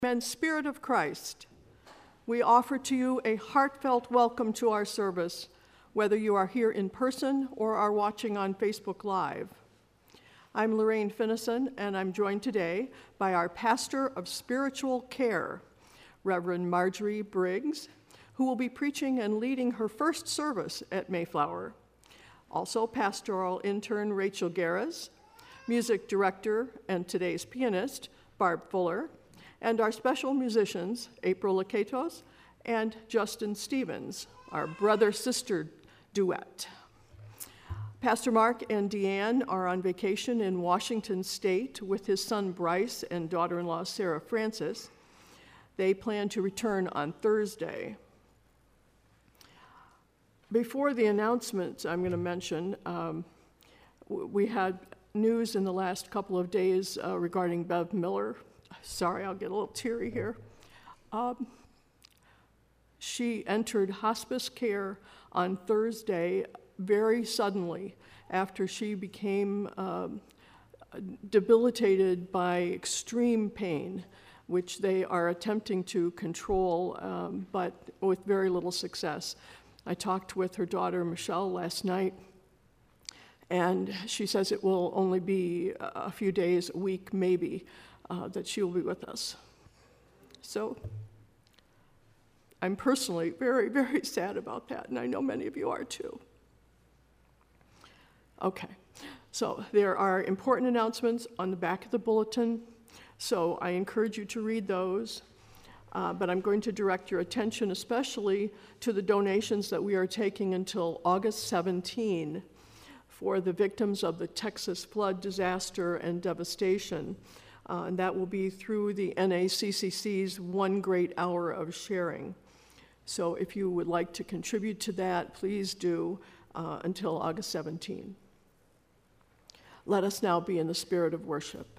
And Spirit of Christ, we offer to you a heartfelt welcome to our service, whether you are here in person or are watching on Facebook Live. I'm Lorraine Finnison, and I'm joined today by our Pastor of Spiritual Care, Reverend Marjorie Briggs, who will be preaching and leading her first service at Mayflower. Also, pastoral intern Rachel Garas, music director and today's pianist Barb Fuller, and our special musicians, April Laketos and Justin Stevens, our brother-sister duet. Pastor Mark and Deanne are on vacation in Washington State with his son Bryce and daughter-in-law Sarah Francis. They plan to return on Thursday. Before the announcements I'm going to mention, we had news in the last couple of days regarding Bev Miller. Sorry, I'll get a little teary here. She entered hospice care on Thursday very suddenly after she became debilitated by extreme pain, which they are attempting to control, but with very little success. I talked with her daughter, Michelle, last night, and she says it will only be a few days, a week maybe, that she will be with us. So I'm personally very, very sad about that, and I know many of you are too. Okay, so there are important announcements on the back of the bulletin, so I encourage you to read those, but I'm going to direct your attention especially to the donations that we are taking until August 17 for the victims of the Texas flood disaster and devastation. And that will be through the NACCC's One Great Hour of Sharing. So if you would like to contribute to that, please do until August 17. Let us now be in the spirit of worship.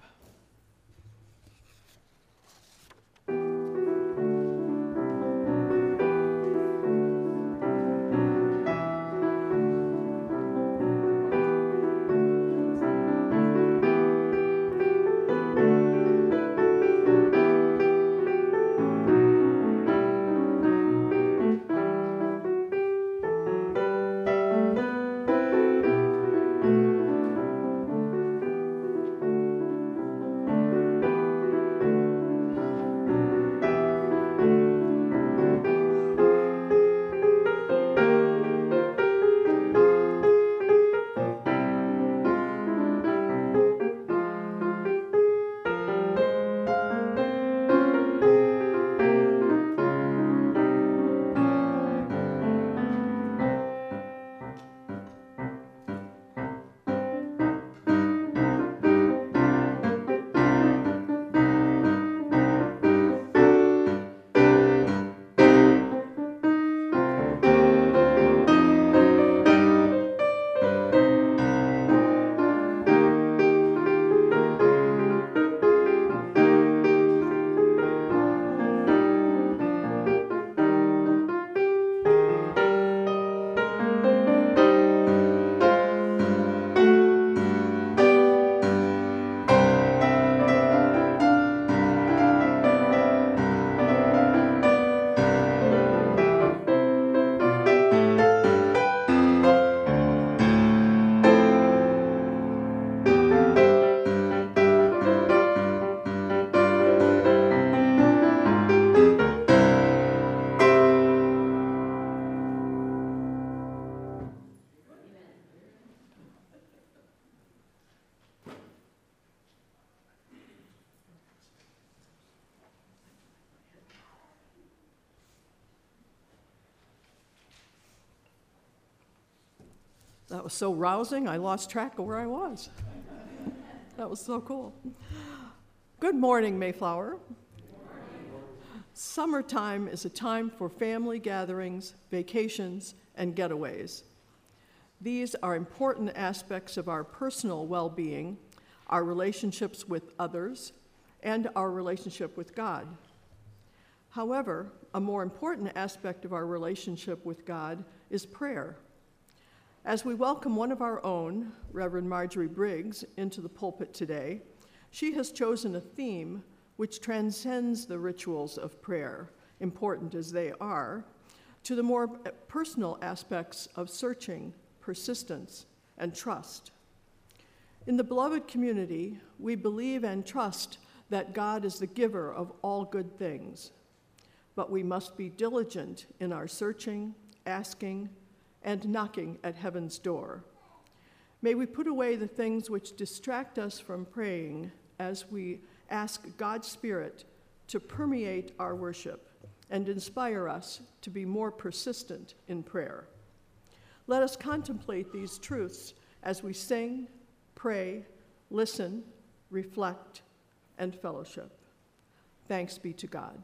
That was so rousing, I lost track of where I was. That was so cool. Good morning, Mayflower. Summertime is a time for family gatherings, vacations, and getaways. These are important aspects of our personal well-being, our relationships with others, and our relationship with God. However, a more important aspect of our relationship with God is prayer. As we welcome one of our own, Reverend Marjorie Briggs, into the pulpit today, she has chosen a theme which transcends the rituals of prayer, important as they are, to the more personal aspects of searching, persistence, and trust. In the beloved community, we believe and trust that God is the giver of all good things, but we must be diligent in our searching, asking, and knocking at heaven's door. May we put away the things which distract us from praying as we ask God's Spirit to permeate our worship and inspire us to be more persistent in prayer. Let us contemplate these truths as we sing, pray, listen, reflect, and fellowship. Thanks be to God.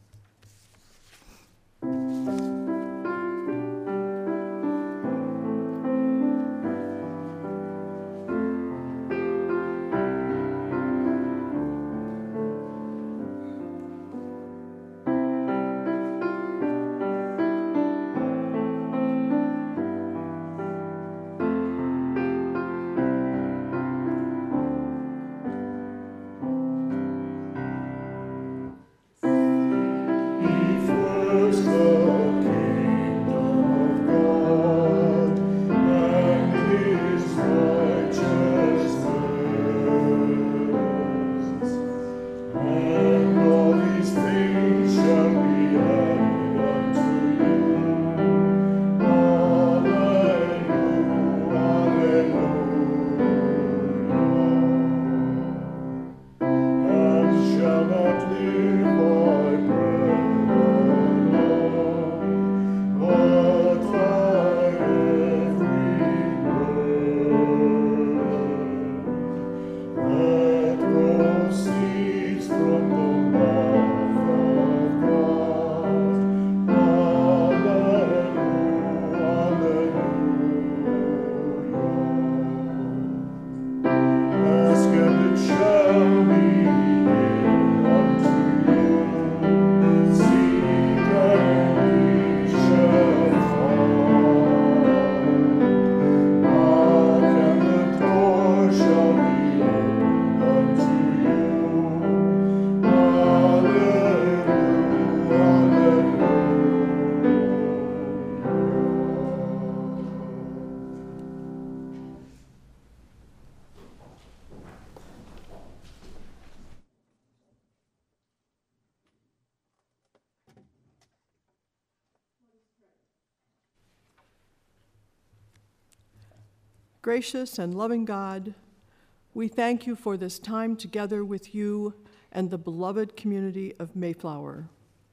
Gracious and loving God, we thank you for this time together with you and the beloved community of Mayflower.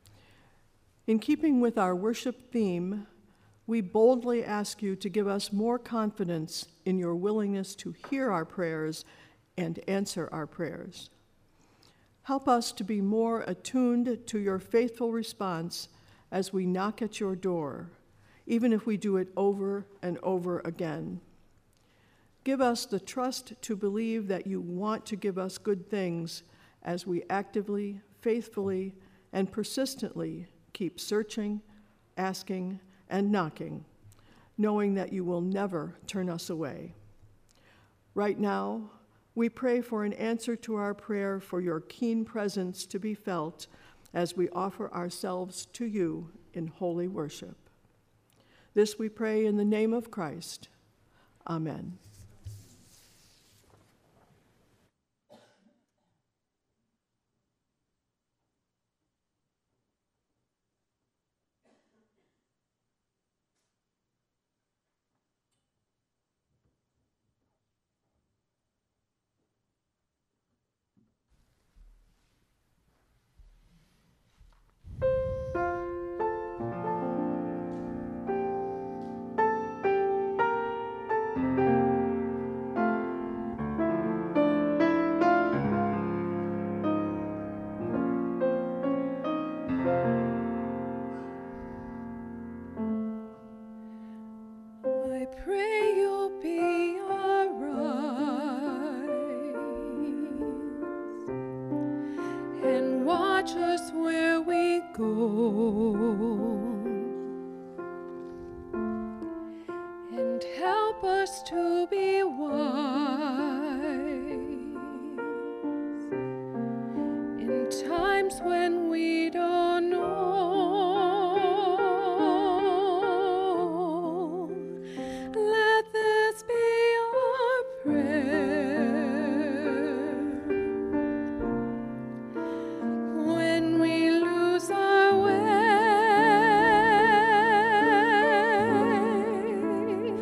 In keeping with our worship theme, we boldly ask you to give us more confidence in your willingness to hear our prayers and answer our prayers. Help us to be more attuned to your faithful response as we knock at your door, even if we do it over and over again. Give us the trust to believe that you want to give us good things as we actively, faithfully, and persistently keep searching, asking, and knocking, knowing that you will never turn us away. Right now, we pray for an answer to our prayer for your keen presence to be felt as we offer ourselves to you in holy worship. This we pray in the name of Christ. Amen. And help us to be wise in when we don't know. Let this be our prayer. When we lose our way,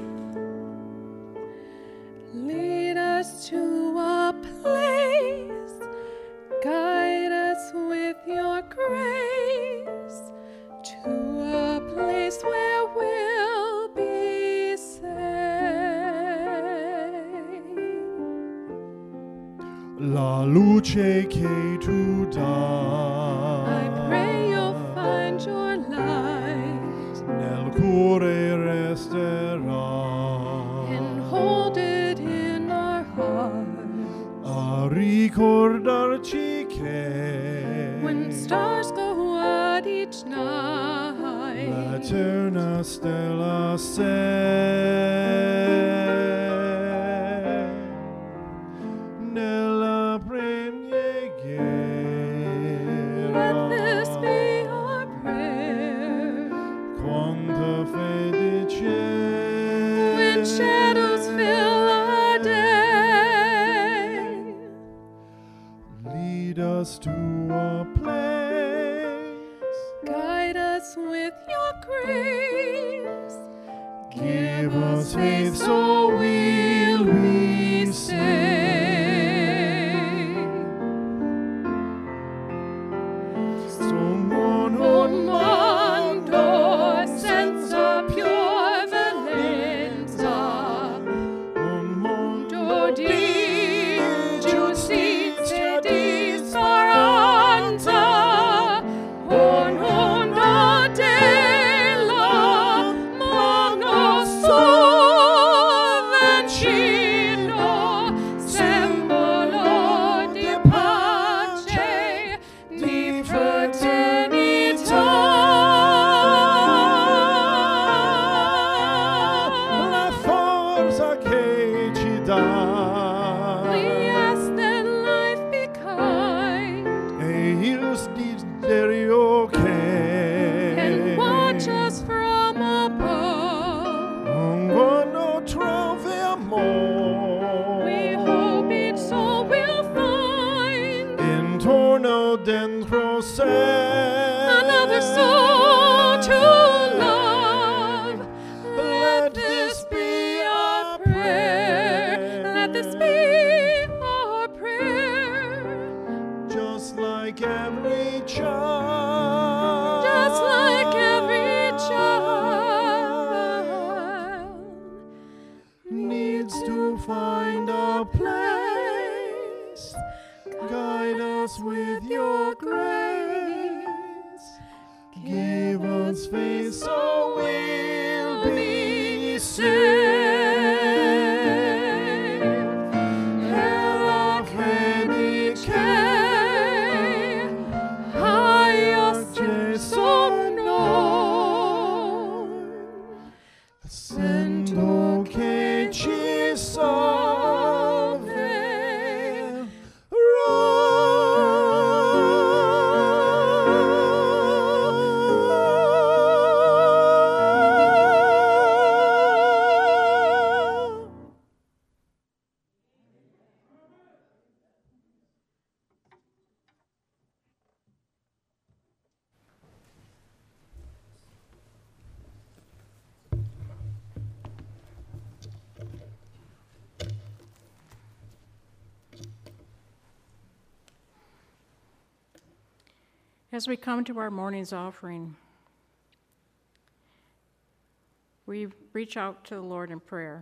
lead us to a place, guide us with your grace, to a place where we'll be safe. La luce che tu dai, I pray you'll find your light nel cuore resterà, and hold it in our heart. a ricordarci che When stars go out each night, l'eterna stella sei nella preghiera. let this be our prayer. Quanta fede c'è, When shadows fill our day, lead us to a place, guide us with your grace. give us faith so we'll be saved. Someone Un mondo senza pure violenza, un mondo di giustizia e di speranza, un mondo della mano vicino, simbolo di pace, di la forza che ci dà, We ask that life be kind e il desiderio and che watch us from above. quando troviamo We hope each soul will find intorno dentro sé another soul to love. Let this be our prayer. Let this be our prayer. just like every child, Just like every child needs to find a place, guide us with your grace, give us faith so we'll be safe. Nella fede che hai a Gesù noi, sento che ci salverà. As we come to our morning's offering, we reach out to the Lord in prayer.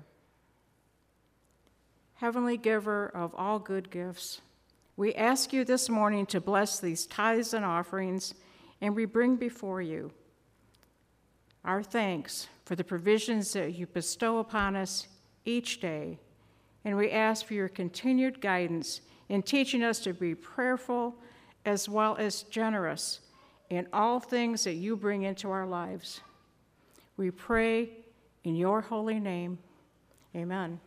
Heavenly giver of all good gifts, we ask you this morning to bless these tithes and offerings, and we bring before you our thanks for the provisions that you bestow upon us each day, and we ask for your continued guidance in teaching us to be prayerful as well as generous in all things that you bring into our lives. We pray in your holy name. Amen.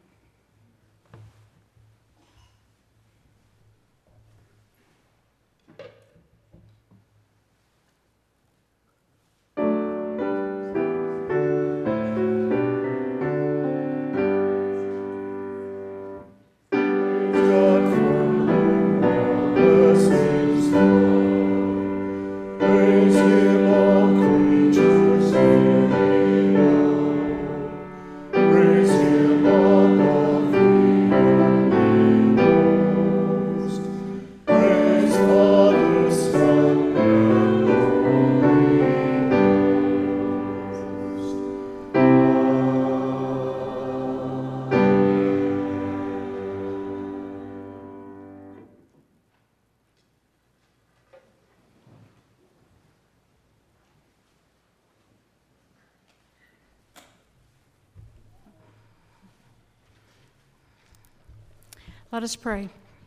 Let us pray.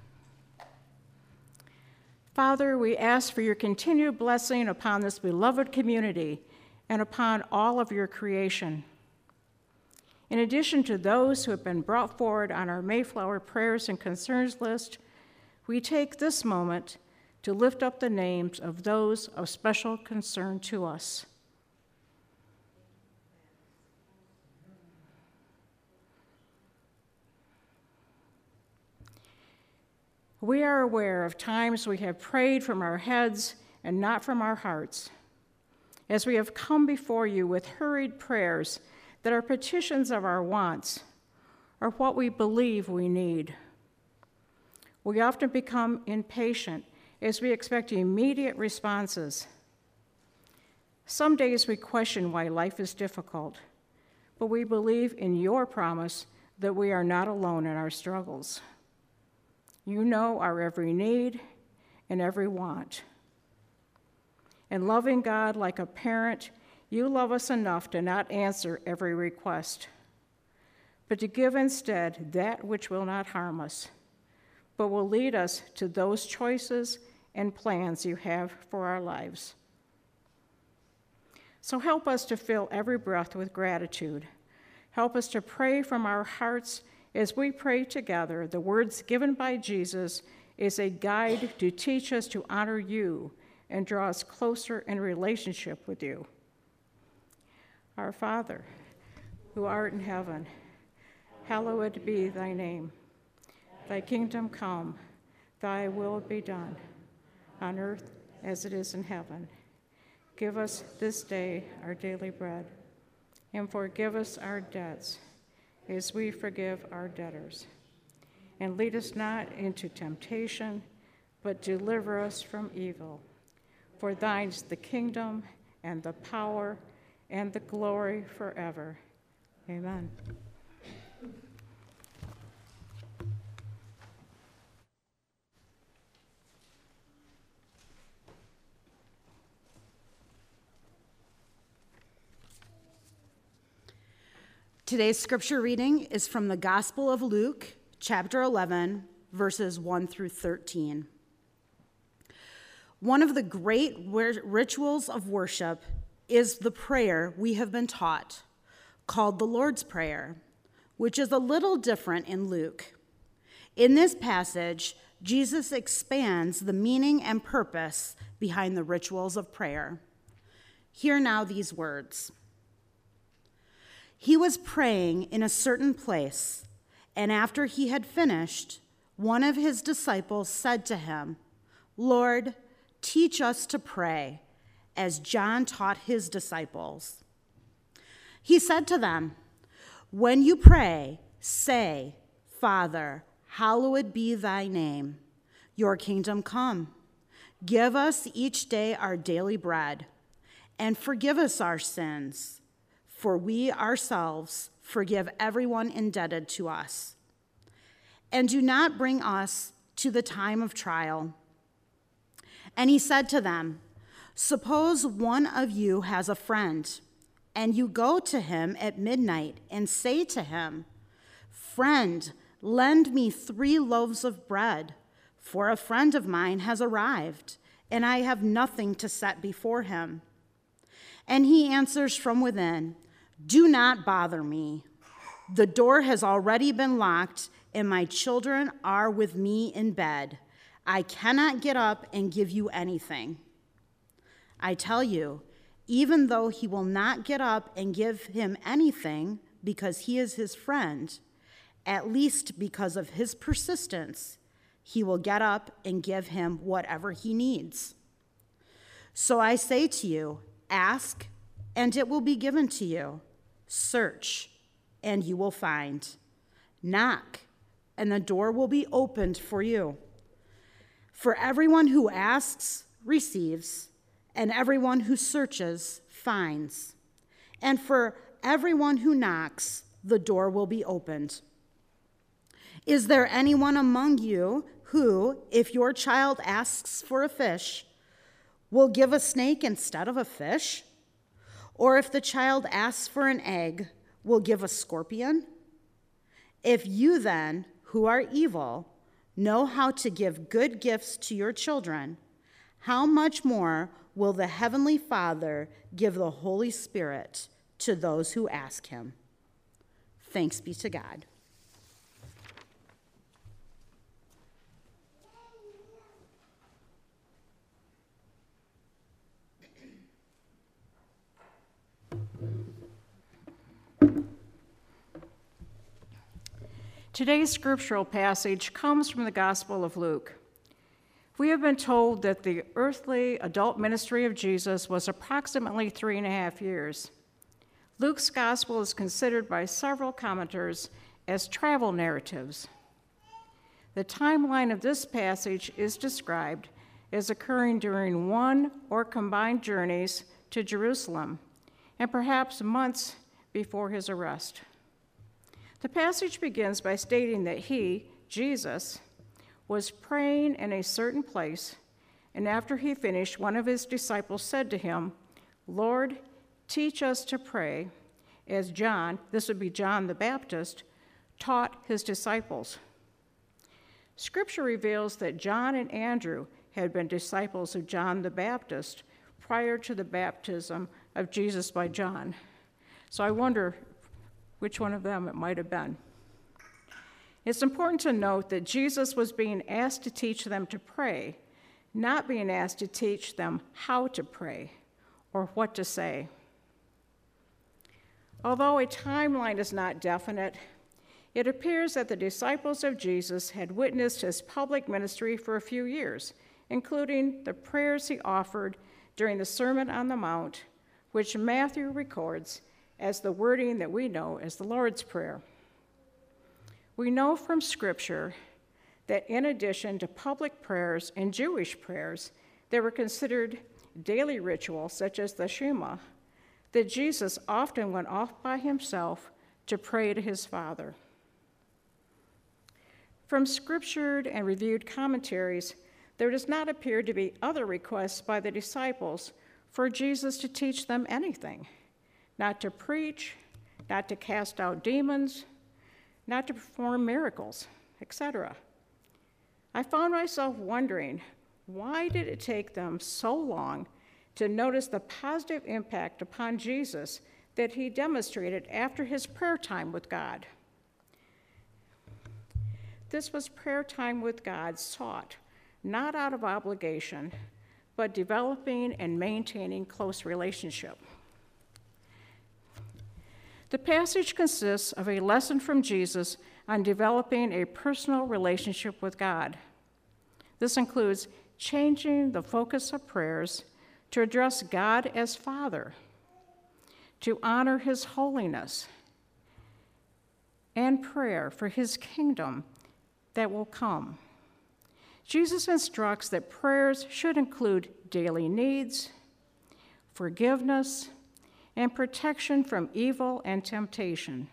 Father, we ask for your continued blessing upon this beloved community and upon all of your creation. In addition to those who have been brought forward on our Mayflower prayers and concerns list, we take this moment to lift up the names of those of special concern to us. We are aware of times we have prayed from our heads and not from our hearts, as we have come before you with hurried prayers that are petitions of our wants or what we believe we need. We often become impatient as we expect immediate responses. Some days we question why life is difficult, but we believe in your promise that we are not alone in our struggles. You know our every need and every want. And loving God like a parent, you love us enough to not answer every request, but to give instead that which will not harm us, but will lead us to those choices and plans you have for our lives. So help us to fill every breath with gratitude. Help us to pray from our hearts as we pray together. The words given by Jesus is a guide to teach us to honor you and draw us closer in relationship with you. Our Father, who art in heaven, hallowed be thy name. Thy kingdom come, thy will be done, on earth as it is in heaven. Give us this day our daily bread, and forgive us our debts, as we forgive our debtors. And lead us not into temptation, but deliver us from evil. For thine's the kingdom, and the power, and the glory forever. Amen. Today's scripture reading is from the Gospel of Luke, chapter 11, verses 1 through 13. One of the great rituals of worship is the prayer we have been taught, called the Lord's Prayer, which is a little different in Luke. In this passage, Jesus expands the meaning and purpose behind the rituals of prayer. Hear now these words. He was praying in a certain place, and after he had finished, one of his disciples said to him, "Lord, teach us to pray, as John taught his disciples." He said to them, "When you pray, say, 'Father, hallowed be thy name. Your kingdom come. Give us each day our daily bread, and forgive us our sins, for we ourselves forgive everyone indebted to us. And do not bring us to the time of trial." And he said to them, "Suppose one of you has a friend, and you go to him at midnight and say to him, 'Friend, lend me 3 loaves of bread, for a friend of mine has arrived, and I have nothing to set before him.' And he answers from within, 'Do not bother me. The door has already been locked, and my children are with me in bed. I cannot get up and give you anything.' I tell you, even though he will not get up and give him anything because he is his friend, at least because of his persistence, he will get up and give him whatever he needs. So I say to you, ask, and it will be given to you. Search, and you will find. Knock, and the door will be opened for you. For everyone who asks receives, and everyone who searches finds. And for everyone who knocks, the door will be opened. Is there anyone among you who, if your child asks for a fish, will give a snake instead of a fish? Or if the child asks for an egg, will give a scorpion? If you then, who are evil, know how to give good gifts to your children, how much more will the Heavenly Father give the Holy Spirit to those who ask him? Thanks be to God. Today's scriptural passage comes from the Gospel of Luke. We have been told that the earthly adult ministry of Jesus was approximately 3.5 years. Luke's gospel is considered by several commenters as travel narratives. The timeline of this passage is described as occurring during one or combined journeys to Jerusalem, and perhaps months before his arrest. The passage begins by stating that he, Jesus, was praying in a certain place, and after he finished, one of his disciples said to him, "Lord, teach us to pray," as John, this would be John the Baptist, taught his disciples. Scripture reveals that John and Andrew had been disciples of John the Baptist prior to the baptism of Jesus by John. So I wonder which one of them it might have been. It's important to note that Jesus was being asked to teach them to pray, not being asked to teach them how to pray or what to say. Although a timeline is not definite, it appears that the disciples of Jesus had witnessed his public ministry for a few years, including the prayers he offered during the Sermon on the Mount, which Matthew records as the wording that we know as the Lord's Prayer. We know from Scripture that in addition to public prayers and Jewish prayers that were considered daily rituals, such as the Shema, that Jesus often went off by himself to pray to his Father. From scriptured and reviewed commentaries, there does not appear to be other requests by the disciples for Jesus to teach them anything, not to preach, not to cast out demons, not to perform miracles, etc. I found myself wondering, why did it take them so long to notice the positive impact upon Jesus that he demonstrated after his prayer time with God? This was prayer time with God sought, not out of obligation, but developing and maintaining close relationship. The passage consists of a lesson from Jesus on developing a personal relationship with God. This includes changing the focus of prayers to address God as Father, to honor his holiness, and prayer for his kingdom that will come. Jesus instructs that prayers should include daily needs, forgiveness, and protection from evil and temptation.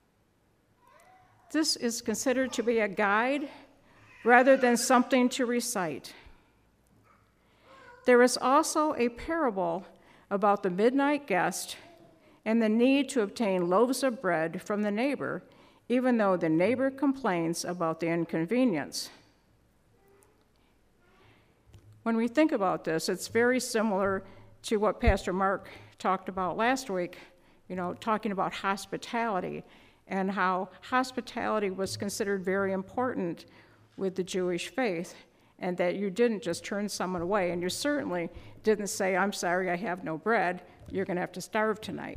This is considered to be a guide rather than something to recite. There is also a parable about the midnight guest and the need to obtain loaves of bread from the neighbor, even though the neighbor complains about the inconvenience. When we think about this, it's very similar to what Pastor Mark talked about last week, talking about hospitality and how hospitality was considered very important with the Jewish faith, and that you didn't just turn someone away, and you certainly didn't say, "I'm sorry, I have no bread, you're going to have to starve tonight."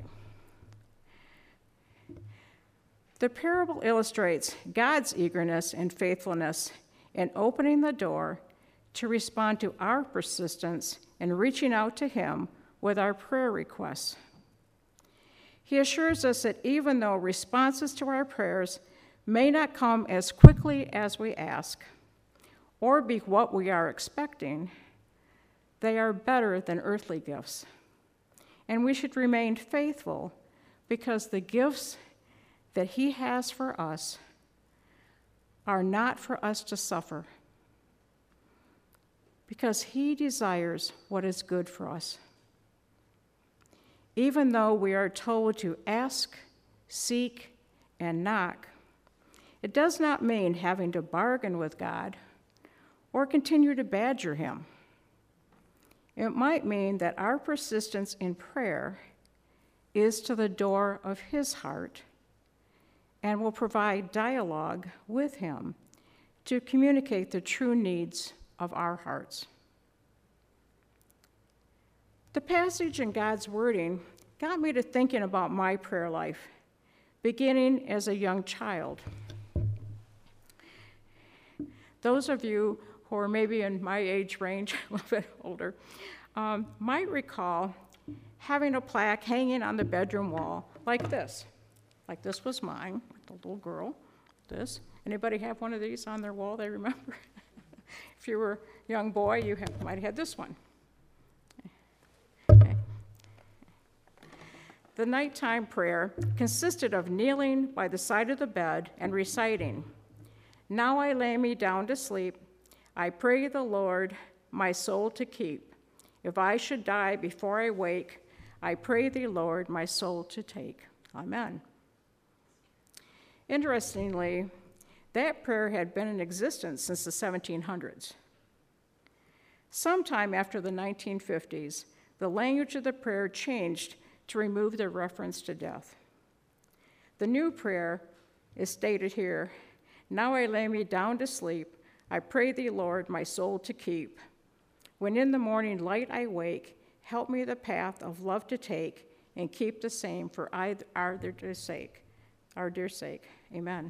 The parable illustrates God's eagerness and faithfulness in opening the door to respond to our persistence in reaching out to him with our prayer requests. He assures us that even though responses to our prayers may not come as quickly as we ask, or be what we are expecting, they are better than earthly gifts. And we should remain faithful because the gifts that he has for us are not for us to suffer, because he desires what is good for us. Even though we are told to ask, seek, and knock, It does not mean having to bargain with God or continue to badger him. It might mean that our persistence in prayer is to the door of his heart and will provide dialogue with him to communicate the true needs of our hearts. The passage in God's wording got me to thinking about my prayer life, beginning as a young child. Those of you who are maybe in my age range, a little bit older, might recall having a plaque hanging on the bedroom wall like this. Like this was mine, the little girl, this. Anybody have one of these on their wall they remember? If you were a young boy, you might have had this one. Okay. The nighttime prayer consisted of kneeling by the side of the bed and reciting, "Now I lay me down to sleep. I pray the Lord my soul to keep. If I should die before I wake, I pray thee, Lord, my soul to take. Amen." Interestingly, that prayer had been in existence since the 1700s. Sometime after the 1950s, the language of the prayer changed to remove the reference to death. The new prayer is stated here, "Now I lay me down to sleep. I pray thee, Lord, my soul to keep. When in the morning light I wake, help me the path of love to take, and keep the same for our dear sake. Amen.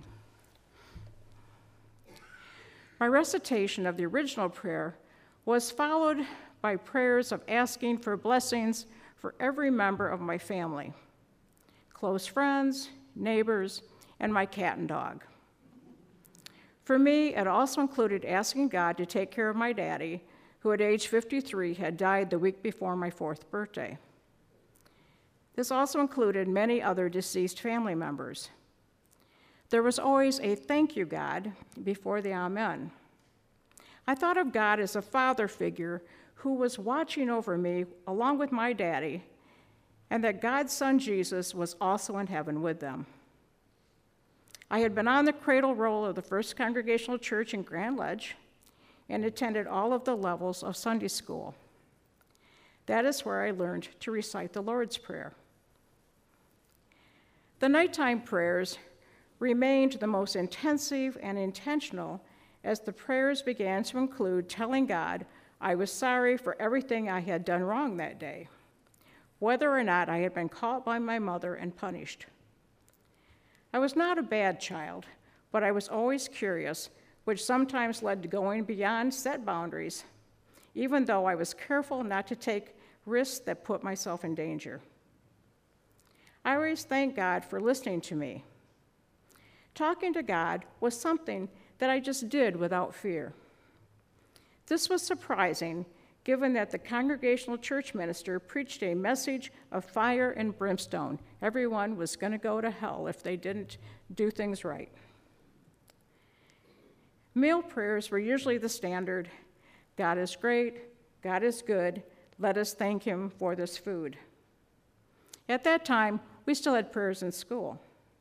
My recitation of the original prayer was followed by prayers of asking for blessings for every member of my family, close friends, neighbors, and my cat and dog. For me, it also included asking God to take care of my daddy, who at age 53 had died the week before my 4th birthday. This also included many other deceased family members. There was always a "thank you, God," before the amen. I thought of God as a father figure who was watching over me along with my daddy, and that God's son Jesus was also in heaven with them. I had been on the cradle roll of the First Congregational Church in Grand Ledge and attended all of the levels of Sunday school. That is where I learned to recite the Lord's Prayer. The nighttime prayers remained the most intensive and intentional as the prayers began to include telling God I was sorry for everything I had done wrong that day, whether or not I had been caught by my mother and punished. I was not a bad child, but I was always curious, which sometimes led to going beyond set boundaries, even though I was careful not to take risks that put myself in danger. I always thank God for listening to me. Talking to God was something that I just did without fear. This was surprising, given that the Congregational church minister preached a message of fire and brimstone. Everyone was going to go to hell if they didn't do things right. Meal prayers were usually the standard: God is great, God is good, let us thank him for this food. At that time, we still had prayers in school.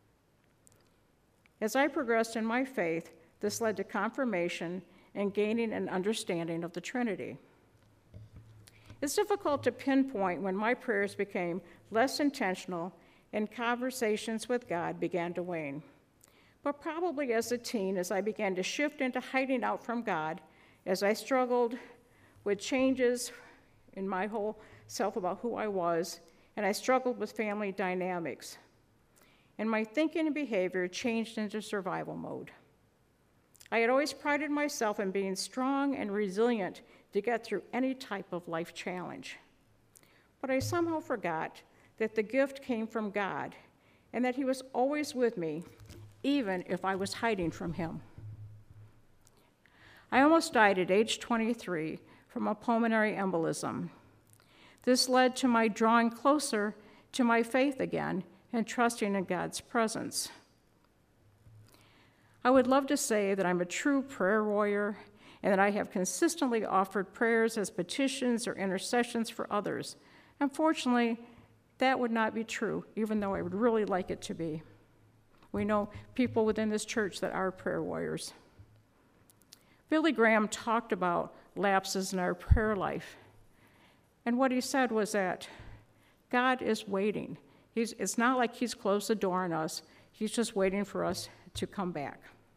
As I progressed in my faith, this led to confirmation and gaining an understanding of the Trinity. It's difficult to pinpoint when my prayers became less intentional and conversations with God began to wane. But probably as a teen, as I began to shift into hiding out from God, as I struggled with changes in my whole self about who I was, and I struggled with family dynamics. And my thinking and behavior changed into survival mode. I had always prided myself in being strong and resilient to get through any type of life challenge. But I somehow forgot that the gift came from God and that he was always with me, even if I was hiding from him. I almost died at age 23 from a pulmonary embolism. This led to my drawing closer to my faith again and trusting in God's presence. I would love to say that I'm a true prayer warrior and that I have consistently offered prayers as petitions or intercessions for others. Unfortunately, that would not be true, even though I would really like it to be. We know people within this church that are prayer warriors. Billy Graham talked about lapses in our prayer life. And what he said was that God is waiting. It's not like he's closed the door on us. He's just waiting for us to come back.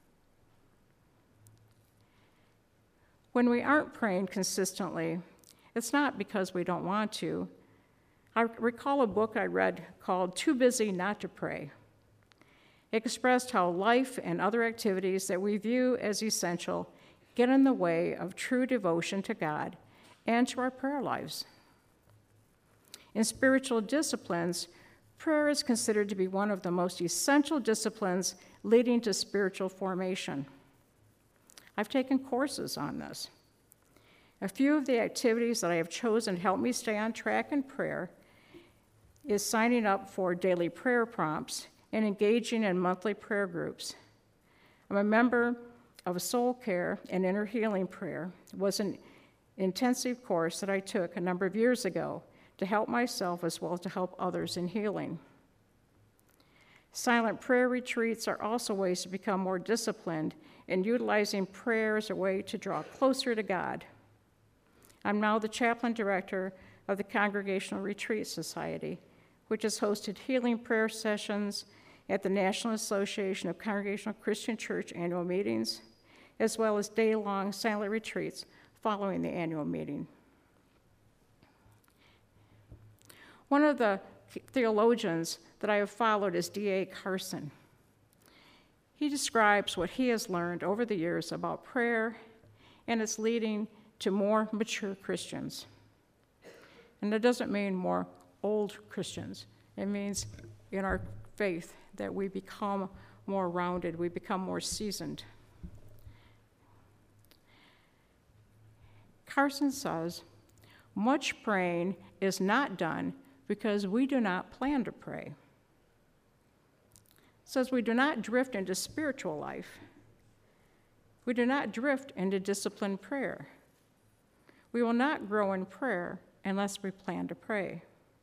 When we aren't praying consistently, it's not because we don't want to. I recall a book I read called Too Busy Not to Pray. It expressed how life and other activities that we view as essential get in the way of true devotion to God and to our prayer lives. In spiritual disciplines, prayer is considered to be one of the most essential disciplines leading to spiritual formation. I've taken courses on this. A few of the activities that I have chosen to help me stay on track in prayer is signing up for daily prayer prompts and engaging in monthly prayer groups. I'm a member of Soul Care and Inner Healing Prayer. It was an intensive course that I took a number of years ago to help myself as well as to help others in healing. Silent prayer retreats are also ways to become more disciplined in utilizing prayer as a way to draw closer to God. I'm now the chaplain director of the Congregational Retreat Society, which has hosted healing prayer sessions at the National Association of Congregational Christian Church annual meetings, as well as day-long silent retreats following the annual meeting. One of the theologians that I have followed is D.A. Carson. He describes what he has learned over the years about prayer and its leading to more mature Christians. And that doesn't mean more old Christians. It means in our faith that we become more rounded, we become more seasoned. Carson says, much praying is not done because we do not plan to pray. Says we do not drift into spiritual life. We do not drift into disciplined prayer. We will not grow in prayer unless we plan to pray.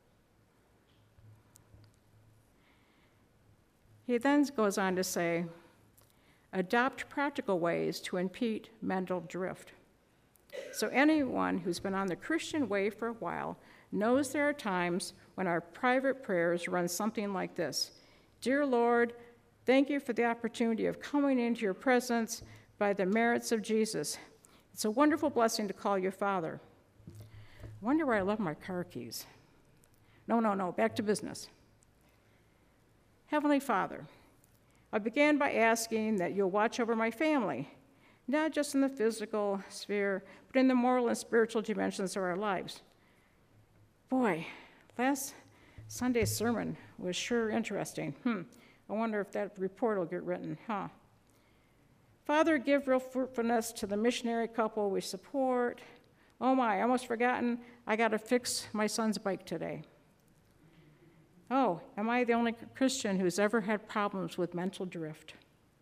He then goes on to say, adopt practical ways to impede mental drift. So anyone who's been on the Christian way for a while knows there are times when our private prayers run something like this. Dear Lord, thank you for the opportunity of coming into your presence by the merits of Jesus. It's a wonderful blessing to call you Father. I wonder where I left my car keys. No, back to business. Heavenly Father, I began by asking that you'll watch over my family, not just in the physical sphere, but in the moral and spiritual dimensions of our lives. Boy, last Sunday's sermon was sure interesting. I wonder if that report will get written, Father, give real fruitfulness to the missionary couple we support. Oh my, I almost forgotten, I got to fix my son's bike today. Oh, am I the only Christian who's ever had problems with mental drift?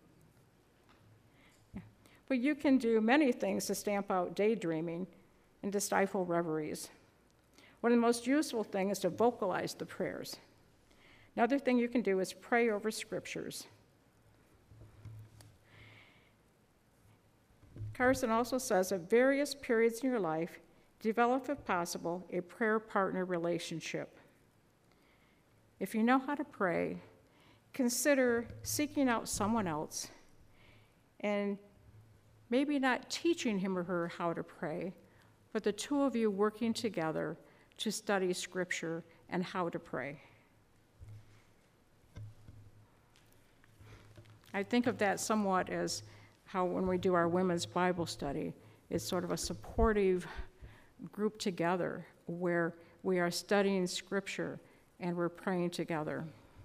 But you can do many things to stamp out daydreaming and to stifle reveries. One of the most useful things is to vocalize the prayers. Another thing you can do is pray over scriptures. Carson also says at various periods in your life, develop, if possible, a prayer partner relationship. If you know how to pray, consider seeking out someone else and maybe not teaching him or her how to pray, but the two of you working together to study Scripture and how to pray. I think of that somewhat as how when we do our women's Bible study, it's sort of a supportive group together where we are studying Scripture and we're praying together.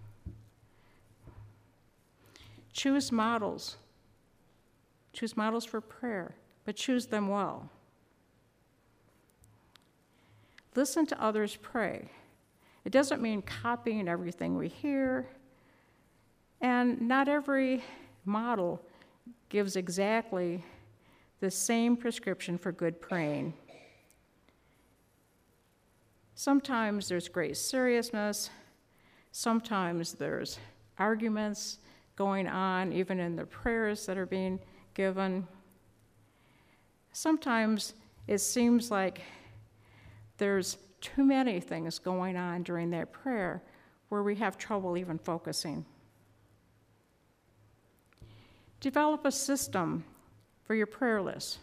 Choose models. Choose models for prayer, but choose them well. Listen to others pray. It doesn't mean copying everything we hear, and not every model gives exactly the same prescription for good praying. Sometimes there's great seriousness, sometimes there's arguments, going on, even in the prayers that are being given. Sometimes it seems like there's too many things going on during that prayer where we have trouble even focusing. Develop a system for your prayer list.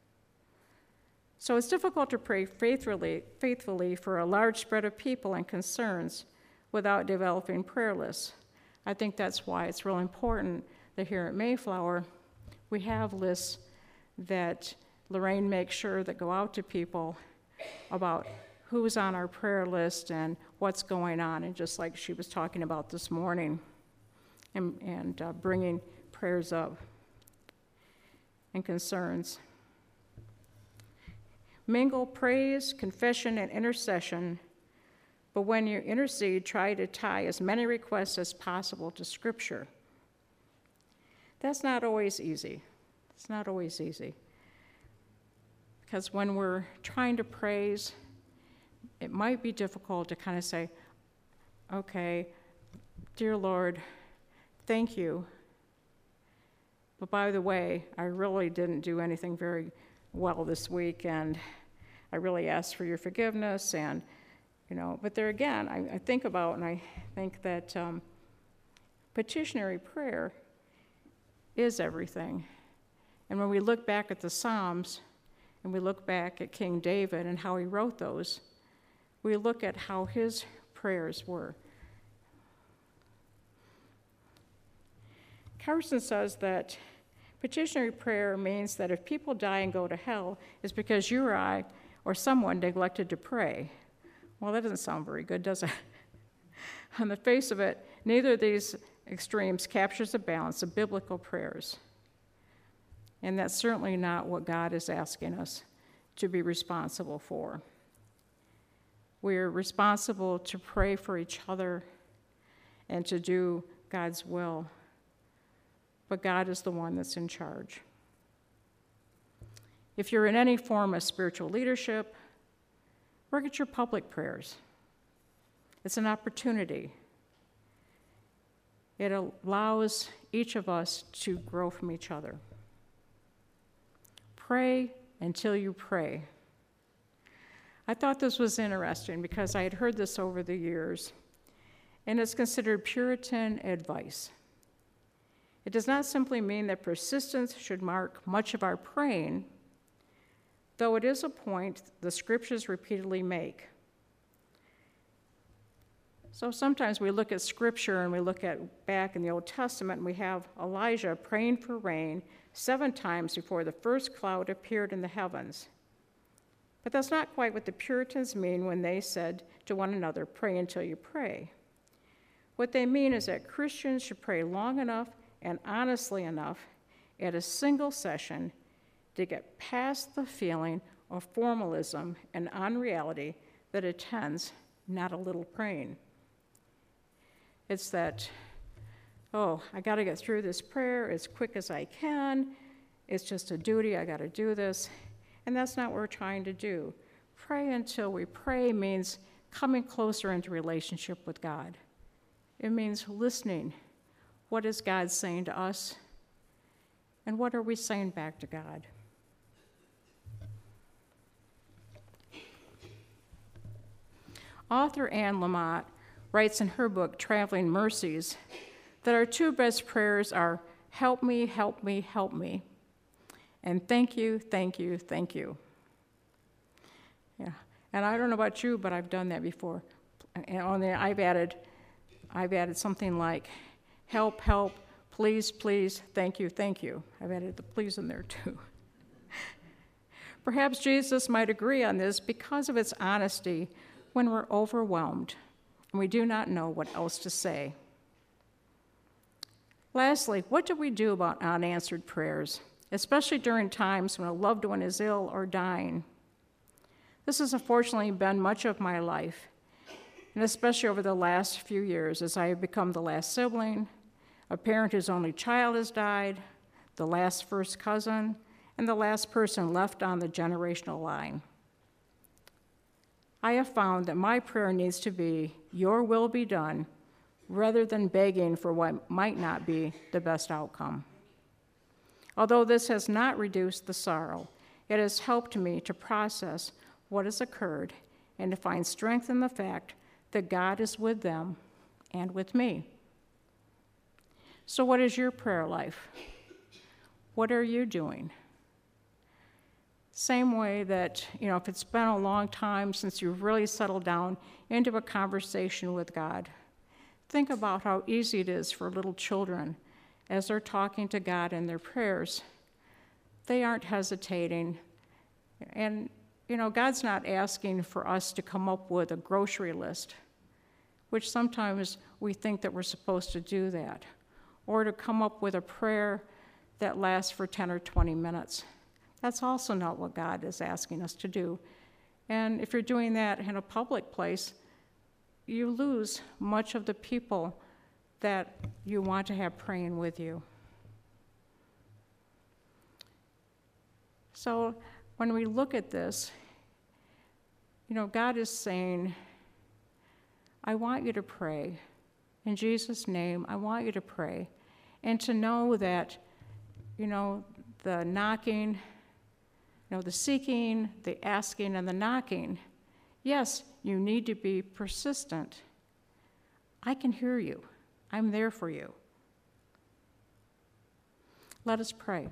So it's difficult to pray faithfully for a large spread of people and concerns without developing prayer lists. I think that's why it's real important that here at Mayflower we have lists that Lorraine makes sure that go out to people about who's on our prayer list and what's going on, and just like she was talking about this morning, and bringing prayers up and concerns. Mingle praise, confession, and intercession, but when you intercede, try to tie as many requests as possible to Scripture. That's not always easy. It's not always easy. Because when we're trying to praise, it might be difficult to kind of say, okay, dear Lord, thank you. But by the way, I really didn't do anything very well this week, and I really ask for your forgiveness. And, but there again, I think about, and I think that petitionary prayer is everything. And when we look back at the Psalms, and we look back at King David and how he wrote those, we look at how his prayers were. Carson says that petitionary prayer means that if people die and go to hell, it's because you or I or someone neglected to pray. Well, that doesn't sound very good, does it? On the face of it, neither of these extremes captures the balance of biblical prayers. And that's certainly not what God is asking us to be responsible for. We're responsible to pray for each other and to do God's will. But God is the one that's in charge. If you're in any form of spiritual leadership, work at your public prayers. It's an opportunity. It allows each of us to grow from each other. Pray until you pray. I thought this was interesting because I had heard this over the years, and it's considered Puritan advice. It does not simply mean that persistence should mark much of our praying, though it is a point the scriptures repeatedly make. So sometimes we look at scripture and we look at back in the Old Testament, and we have Elijah praying for rain 7 times before the first cloud appeared in the heavens. But that's not quite what the Puritans mean when they said to one another, pray until you pray. What they mean is that Christians should pray long enough and honestly enough at a single session to get past the feeling of formalism and unreality that attends not a little praying. It's that, I got to get through this prayer as quick as I can. It's just a duty. I got to do this. And that's not what we're trying to do. Pray until we pray means coming closer into relationship with God. It means listening. What is God saying to us? And what are we saying back to God? Author Anne Lamott writes in her book, Traveling Mercies, that our 2 best prayers are, help me, help me, help me, and thank you, thank you, thank you. Yeah, and I don't know about you, but I've done that before. And I've added something like, help, help, please, please, thank you, thank you. I've added the please in there too. Perhaps Jesus might agree on this because of its honesty when we're overwhelmed and we do not know what else to say. Lastly, what do we do about unanswered prayers, especially during times when a loved one is ill or dying? This has unfortunately been much of my life, and especially over the last few years as I have become the last sibling, a parent whose only child has died, the last first cousin, and the last person left on the generational line. I have found that my prayer needs to be, your will be done, rather than begging for what might not be the best outcome. Although this has not reduced the sorrow, it has helped me to process what has occurred and to find strength in the fact that God is with them and with me. So what is your prayer life? What are you doing? Same way that, if it's been a long time since you've really settled down into a conversation with God, think about how easy it is for little children as they're talking to God in their prayers. They aren't hesitating. And, God's not asking for us to come up with a grocery list, which sometimes we think that we're supposed to do that, or to come up with a prayer that lasts for 10 or 20 minutes. That's also not what God is asking us to do. And if you're doing that in a public place, you lose much of the people that you want to have praying with you. So when we look at this, God is saying, I want you to pray. In Jesus' name, I want you to pray. And to know that, the knocking, the seeking, the asking, and the knocking, yes, you need to be persistent. I can hear you. I'm there for you. Let us pray.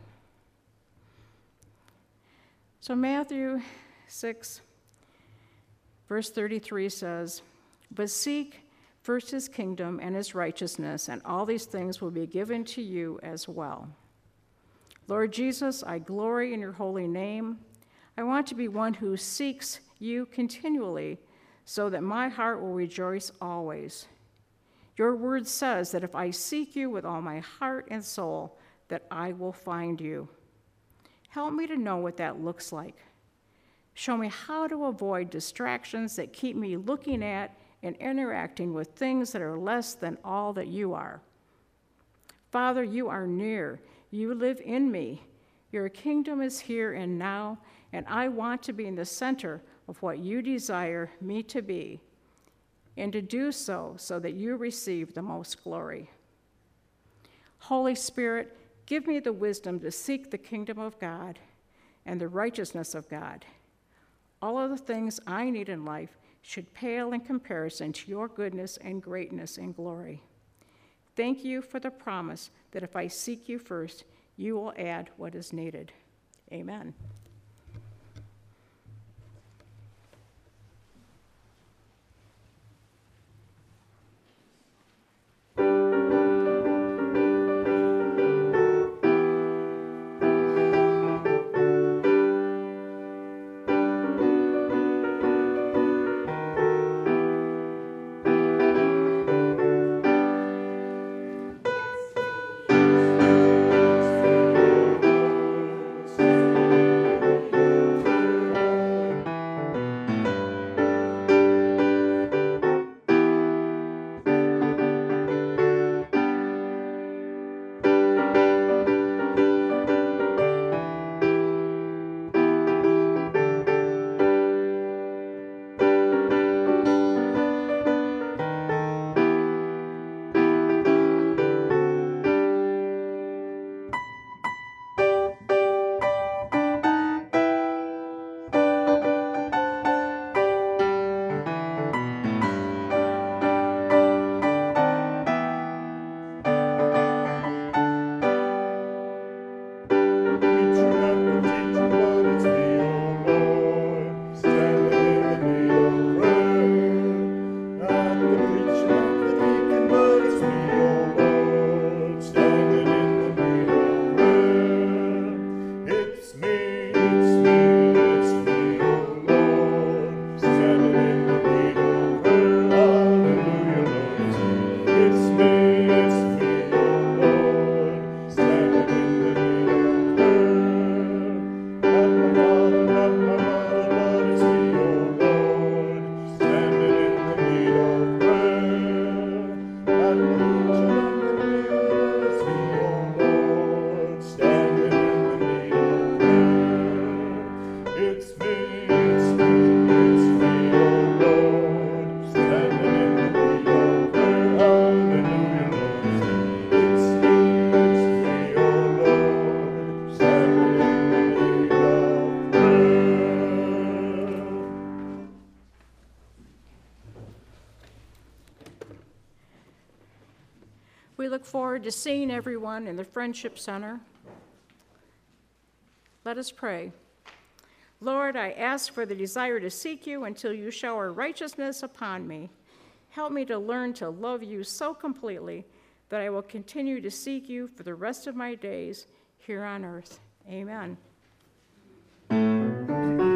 So Matthew 6, verse 33 says, "But seek first his kingdom and his righteousness, and all these things will be given to you as well." Lord Jesus, I glory in your holy name. I want to be one who seeks you continually so that my heart will rejoice always. Your word says that if I seek you with all my heart and soul, that I will find you. Help me to know what that looks like. Show me how to avoid distractions that keep me looking at and interacting with things that are less than all that you are. Father, you are near. You live in me. Your kingdom is here and now, and I want to be in the center of what you desire me to be, and to do so that you receive the most glory. Holy Spirit, give me the wisdom to seek the kingdom of God and the righteousness of God. All of the things I need in life should pale in comparison to your goodness and greatness and glory. Thank you for the promise that if I seek you first, you will add what is needed. Amen. We look forward to seeing everyone in the Friendship Center. Let us pray. Lord, I ask for the desire to seek you until you shower righteousness upon me. Help me to learn to love you so completely that I will continue to seek you for the rest of my days here on earth. Amen.